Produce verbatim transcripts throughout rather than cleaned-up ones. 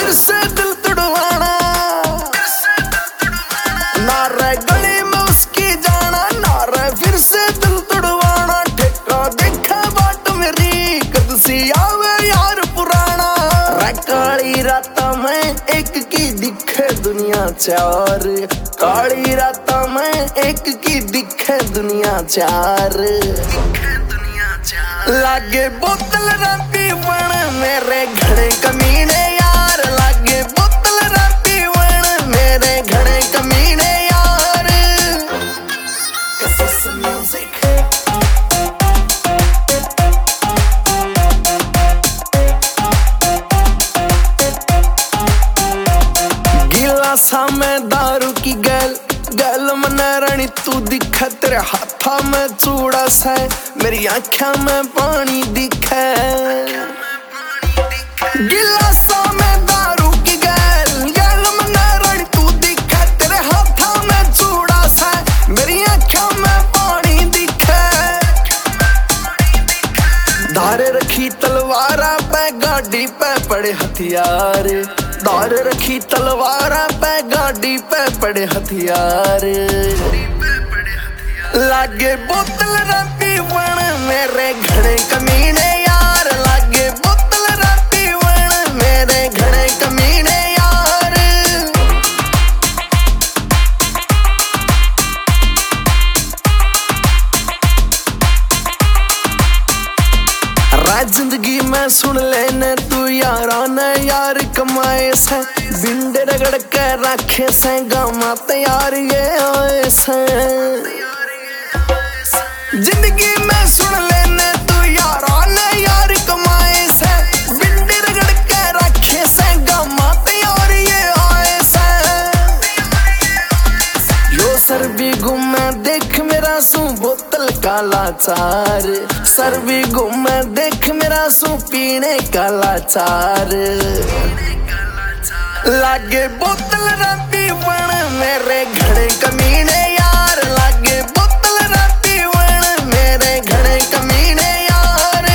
फिर से दिल तुड़वाना, ना रह गली में उसकी जाना, ना रह फिर से दिल तुड़वाना। ठेका देखा बाट मेरी कद सी आवे यार पुराना। रे काली राता में एक की दिखे दुनिया चार, काली राता में एक की दिखे दुनिया चार। लागे बोतल राती बन मेरे घड़े कमीने यार, लागे बोतल राती बन मेरे घड़े कमीने यार। म्यूजिक गिलासा में दारू की गैल, गैल मन रानी तू दिखे, तेरे हाथा में चूड़ा से मेरी आँखों में पानी दिखे। गिलासा में दारू की गैल, गैल मन रानी तू दिखे, तेरे हाथा में चूड़ा से मेरी आँखों में पानी दिखे। धारे रखी तलवारा पे गाड़ी पे पड़े हथियार, धार रखी तलवारा पे गाड़ी पे पड़े हथियार। लागे बोतल राती बन मेरे घड़े कमीने यार, लागे बोतल राती बन मेरे घड़े कमीने यार। राज जिंदगी में सुन लेने तू यारा ने यार कमाए से, बिंडे रगड़ के रखे से गामा तैयार ये आए से। जिंदगी में सुन लेने तू यारा ने यार कमाए से, बिंडे रगड़ के रखे से गामा तैयार ये आए से। यो सर भी घूमे देख मेरा सू बोतल का लाचार, सर भी घूमे देख मेरा सू पीने का लाचार। लागे बोतल राती बन मेरे घड़े कमीने यार, लागे बोतल राती बन मेरे घड़े कमीने यार।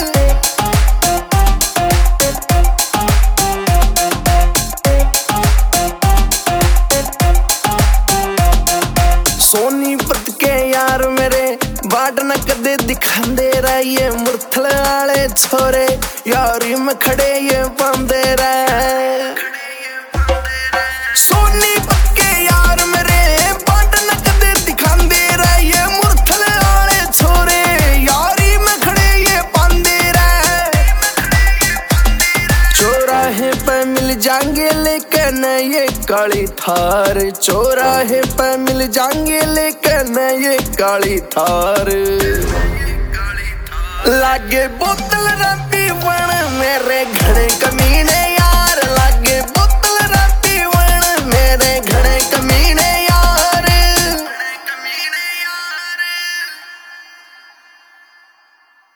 सोनीपत के यार मेरे बाट न कदे दिखांदे रहे, ये मुरथल वाले छोरे यारी में खड़े ये पांदे रहे। सोनीपत के यार मेरे बाट न कदे दिखांदे रहे, ये मुरथल वाले छोरे यारी में खड़े ये पांदे रहे। चौराहे पे मिल जाएंगे लेकिन ये काली थार, चौराहे पे मिल जाएंगे लेकिन ये काली थार। लागे बोतल राती बन मेरे घड़े कमीने।